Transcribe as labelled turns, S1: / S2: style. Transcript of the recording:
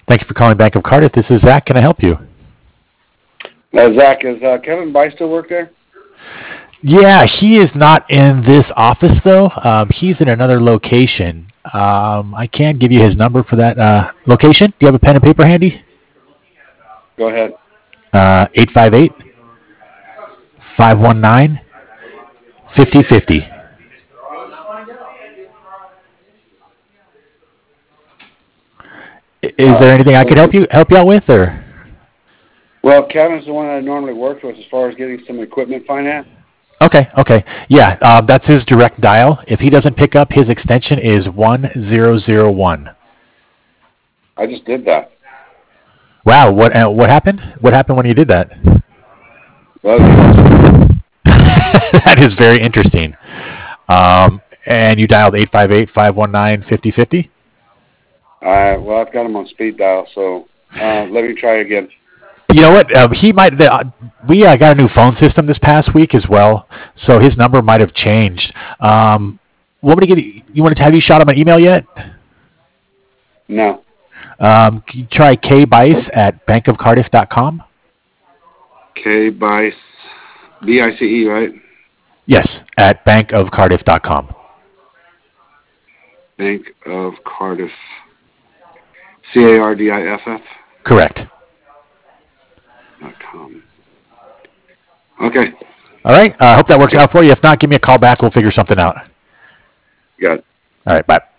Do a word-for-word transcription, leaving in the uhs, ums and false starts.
S1: Thank you for calling Bank of Cardiff. This is Zach. Can I help you?
S2: Uh, Zach, is uh, Kevin Bice still work there?
S1: Yeah, he is not in this office though. Um, he's in another location. Um, I can give you his number for that uh, location. Do you have a pen and paper handy?
S2: Go ahead.
S1: Uh, eight five eight, five one nine, five zero five zero. Is
S2: Uh,
S1: there anything I could help you help you out with, or?
S2: well, Kevin's the one I normally work with as far as getting some equipment financed.
S1: Okay, okay. Yeah, uh, that's his direct dial. If he doesn't pick up, his extension is one zero zero one.
S2: I just did that.
S1: Wow, what uh, what happened? What happened when you did that?
S2: Well, he answered.
S1: That is very interesting. Um, and you dialed eight five eight, five one nine, five zero five zero?
S2: Uh, well, I've got him on speed dial, so uh, let me try again.
S1: You know what? Uh, he might. Uh, we uh, got a new phone system this past week as well, so his number might have changed. Um, want me to get you? You want to have you shot him an email yet?
S2: No.
S1: Um, can you try kbice at bank of cardiff dot com.
S2: K Bice, B I C E, right?
S1: Yes, at bank of cardiff dot com.
S2: Bank of Cardiff. C A R D I F F.
S1: Correct.
S2: Dot com. Okay.
S1: All right. I uh, hope that works out for you. If not, give me a call back. We'll figure something out.
S2: Got it.
S1: All right. Bye.